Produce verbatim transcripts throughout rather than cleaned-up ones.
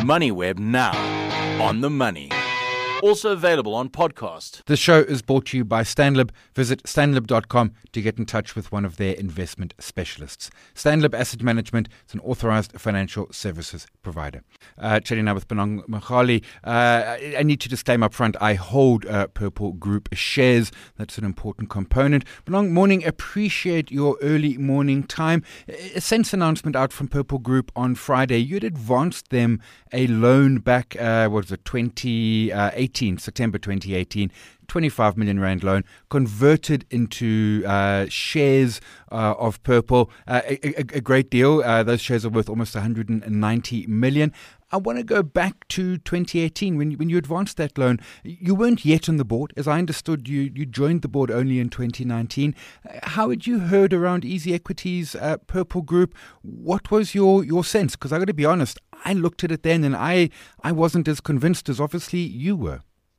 MoneyWeb now, on the money. Also available on podcast. The show is brought to you by Stanlib. Visit stanlib dot com to get in touch with one of their investment specialists. Stanlib Asset Management is an authorized financial services provider. Uh, chatting now with Bonang Mogale. Uh, I need to disclaim up front, I hold uh, Purple Group shares. That's an important component. Bonang, morning. Appreciate your early morning time. A sense announcement out from Purple Group on Friday. You had advanced them a loan back, uh, what was it, twenty eighteen, September twenty eighteen, twenty-five million rand loan, converted into uh, shares uh, of Purple. Uh, a, a, a great deal. Uh, those shares are worth almost one hundred ninety million. I want to go back to twenty eighteen when you, when you advanced that loan. You weren't yet on the board. As I understood, you you joined the board only in twenty nineteen. How had you heard around Easy Equities, uh, Purple Group? What was your, your sense? Because I got to be honest, I looked at it then and I, I wasn't as convinced as obviously you were.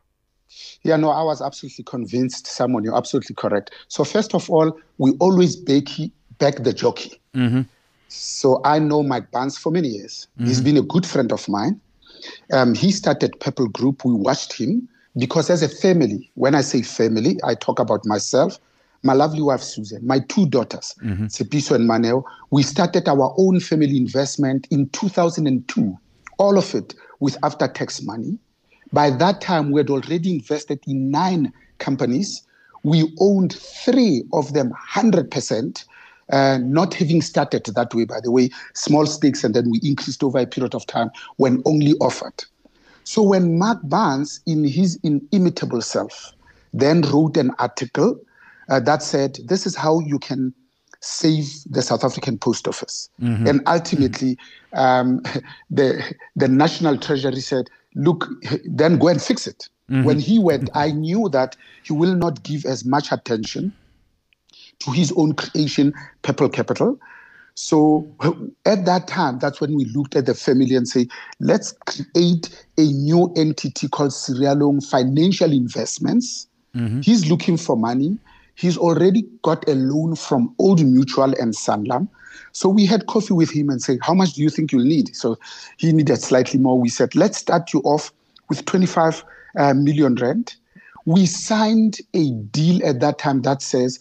Yeah, no, I was absolutely convinced, Simon. You're absolutely correct. So first of all, we always back, back the jockey. Mm-hmm. So I know Mike Barnes for many years. Mm-hmm. He's been a good friend of mine. Um, he started Purple Group. We watched him because as a family, when I say family, I talk about myself, my lovely wife, Susan, my two daughters, mm-hmm. Sepiso and Maneo. We started our own family investment in two thousand two, all of it with after-tax money. By that time, we had already invested in nine companies. We owned three of them one hundred percent. Uh, not having started that way, by the way, small stakes, and then we increased over a period of time when only offered. So when Mark Barnes, in his inimitable self, then wrote an article uh, that said, this is how you can save the South African Post Office. Mm-hmm. And ultimately, um, the, the National Treasury said, look, then go and fix it. Mm-hmm. When he went, I knew that he will not give as much attention to his own creation, Purple Capital. So at that time, that's when we looked at the family and say, let's create a new entity called Sirialong Financial Investments. Mm-hmm. He's looking for money. He's already got a loan from Old Mutual and Sanlam. So we had coffee with him and said, how much do you think you'll need? So he needed slightly more. We said, let's start you off with twenty-five uh, million rand. We signed a deal at that time that says,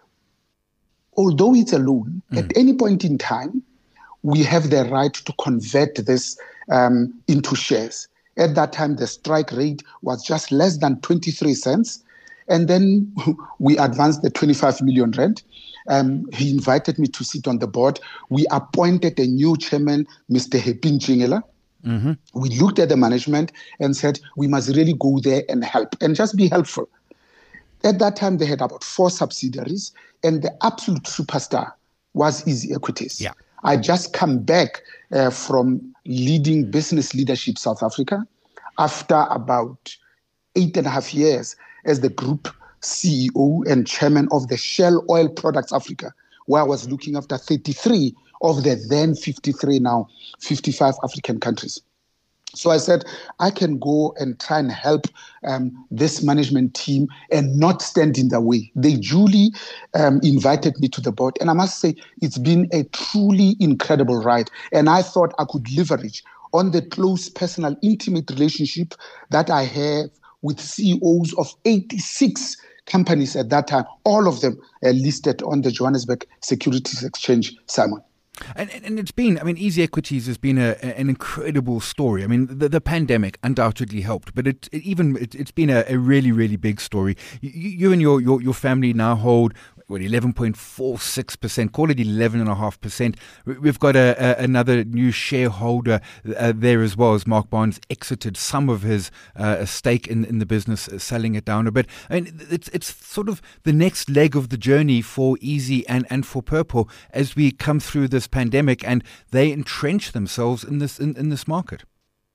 although it's a loan, mm. at any point in time, we have the right to convert this um, into shares. At that time, the strike rate was just less than twenty-three cents. And then we advanced the twenty-five million rand. Um, he invited me to sit on the board. We appointed a new chairman, Mister Hepin Chingela. Mm-hmm. We looked at the management and said, we must really go there and help and just be helpful. At that time, they had about four subsidiaries, and the absolute superstar was Easy Equities. Yeah. I just come back uh, from leading Business Leadership South Africa after about eight and a half years as the group C E O and chairman of the Shell Oil Products Africa, where I was looking after thirty-three of the then fifty-three, now fifty-five African countries. So I said, I can go and try and help um, this management team and not stand in the way. They duly um, invited me to the board. And I must say, it's been a truly incredible ride. And I thought I could leverage on the close, personal, intimate relationship that I have with C E Os of eighty-six companies at that time, all of them uh, listed on the Johannesburg Securities Exchange, Simon. And, and it's been, I mean, Easy Equities has been a, an incredible story. I mean, the, the pandemic undoubtedly helped, but it, it even it, it's been a, a really, really big story. You, you and your, your, your family now hold, what, eleven point four six percent, call it eleven point five percent. We've got a, a, another new shareholder uh, there as well, as Mark Barnes exited some of his uh, stake in, in the business, uh, selling it down a bit. I mean, it's, it's sort of the next leg of the journey for Easy and, and for Purple as we come through this pandemic and they entrench themselves in this in, in this market.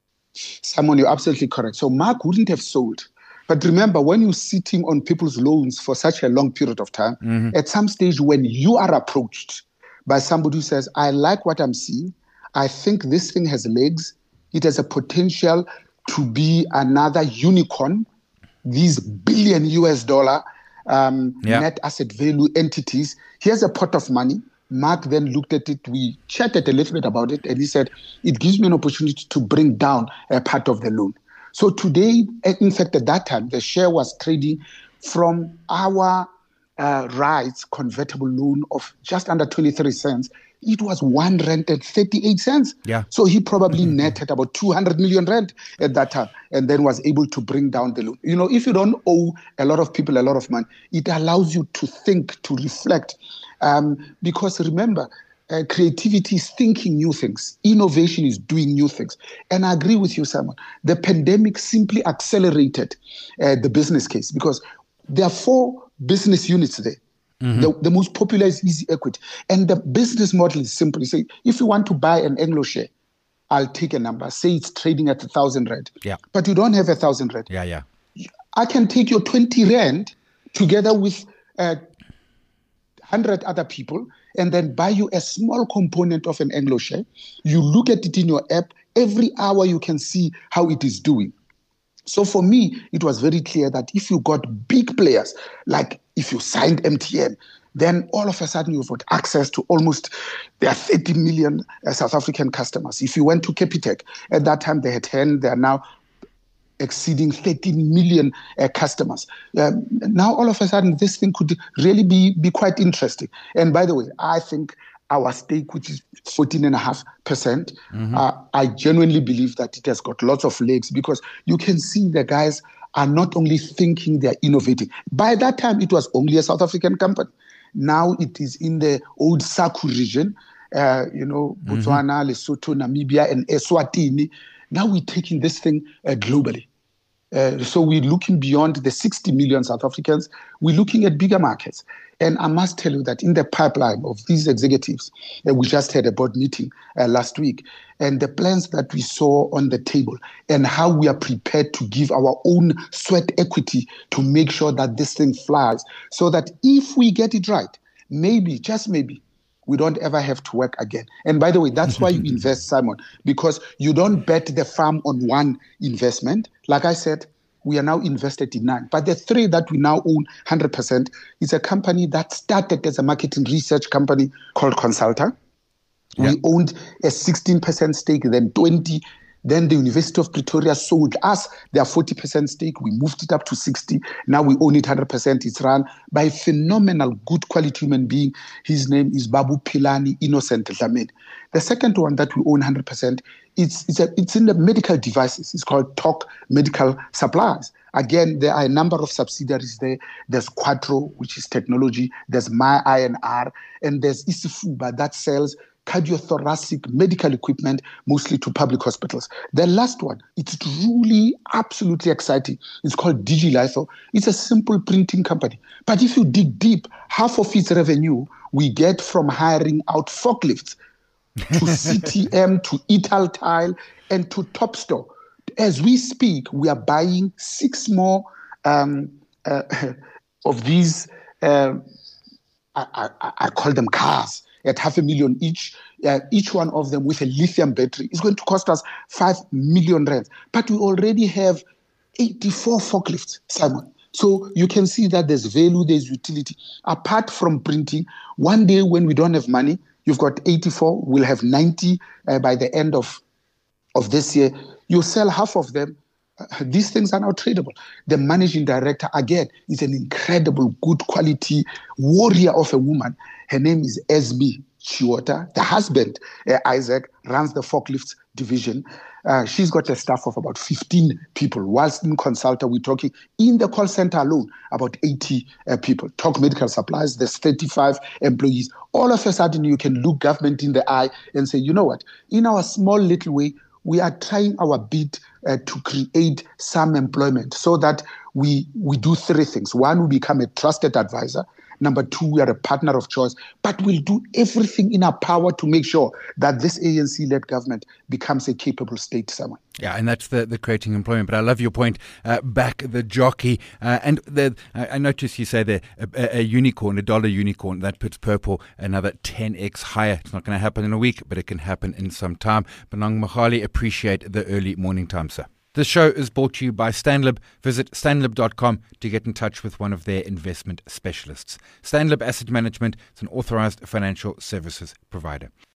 Simon, you're absolutely correct. So Mark wouldn't have sold. But remember, when you're sitting on people's loans for such a long period of time, mm-hmm. at some stage when you are approached by somebody who says, I like what I'm seeing, I think this thing has legs, it has a potential to be another unicorn, these billion U S dollar um, yeah. net asset value entities, here's a pot of money, Mark then looked at it. We chatted a little bit about it, and he said, it gives me an opportunity to bring down a part of the loan. So today, in fact, at that time, the share was trading from our uh, rights convertible loan of just under twenty-three cents. It was one rand and thirty-eight cents. Yeah. So he probably mm-hmm. netted about two hundred million rand at that time, and then was able to bring down the loan. You know, if you don't owe a lot of people a lot of money, it allows you to think, to reflect. Um, because remember, uh, creativity is thinking new things. Innovation is doing new things. And I agree with you, Simon. The pandemic simply accelerated uh, the business case because there are four business units there. Mm-hmm. The, the most popular is Easy Equity. And the business model is simple. You say, if you want to buy an Anglo share, I'll take a number. Say it's trading at a thousand rand. Yeah. But you don't have a thousand rand. Yeah, yeah. I can take your twenty rand together with uh, one hundred other people and then buy you a small component of an Anglo share. You look at it in your app. Every hour you can see how it is doing. So for me, it was very clear that if you got big players, like if you signed M T N, then all of a sudden you've got access to almost, there are thirty million uh, South African customers. If you went to Capitec, at that time they had ten, they are now exceeding thirteen million uh, customers. Um, now all of a sudden this thing could really be, be quite interesting. And by the way, I think our stake, which is fourteen point five percent, mm-hmm. uh, I genuinely believe that it has got lots of legs because you can see the guys are not only thinking, they're innovating. By that time, it was only a South African company. Now it is in the old SACU region, uh, you know, Botswana, mm-hmm. Lesotho, Namibia, and Eswatini. Now we're taking this thing uh, globally. Uh, so we're looking beyond the sixty million South Africans. We're looking at bigger markets. And I must tell you that in the pipeline of these executives, uh, we just had a board meeting uh, last week, and the plans that we saw on the table and how we are prepared to give our own sweat equity to make sure that this thing flies, so that if we get it right, maybe, just maybe, we don't ever have to work again. And by the way, that's why you invest, Simon, because you don't bet the farm on one investment. Like I said, we are now invested in nine. But the three that we now own one hundred percent is a company that started as a marketing research company called Consulta. Yeah. We owned a sixteen percent stake, then twenty. Then the University of Pretoria sold us their forty percent stake. We moved it up to sixty. Now we own it one hundred percent. It's run by a phenomenal, good quality human being. His name is Babu Pilani Innocent Dlamini. The second one that we own one hundred percent, it's, it's, a, it's in the medical devices. It's called Talk Medical Supplies. Again, there are a number of subsidiaries there. There's Quattro, which is technology. There's My I N R. And there's Isifuba that sells cardiothoracic medical equipment, mostly to public hospitals. The last one, it's really absolutely exciting. It's called DigiLitho. It's a simple printing company. But if you dig deep, half of its revenue we get from hiring out forklifts to C T M, to Italtile, and to Topstore. As we speak, we are buying six more um, uh, of these, uh, I, I, I call them cars, at half a million each, uh, each one of them with a lithium battery. It's going to cost us five million rands. But we already have eighty-four forklifts, Simon. So you can see that there's value, there's utility. Apart from printing, one day when we don't have money, you've got eighty-four, we'll have ninety uh, by the end of, of this year. You sell half of them. Uh, these things are now tradable. The managing director, again, is an incredible, good quality warrior of a woman. Her name is Esme Chiota. The husband, uh, Isaac, runs the forklifts division. Uh, she's got a staff of about fifteen people. Whilst in Consulta, we're talking in the call center alone, about eighty uh, people. Talk Medical Supplies, there's thirty-five employees. All of a sudden, you can look government in the eye and say, you know what, in our small little way, we are trying our bit uh, to create some employment so that we we do three things. One, we become a trusted advisor. Number two, we are a partner of choice, but we'll do everything in our power to make sure that this A N C-led government becomes a capable state, Simon. Yeah, and that's the, the creating employment. But I love your point, uh, back the jockey. Uh, and the, I, I noticed you say there, a, a unicorn, a dollar unicorn, that puts Purple another ten x higher. It's not going to happen in a week, but it can happen in some time. Bonang Mohale, appreciate the early morning time, sir. This show is brought to you by Stanlib. Visit stanlib dot com to get in touch with one of their investment specialists. Stanlib Asset Management is an authorized financial services provider.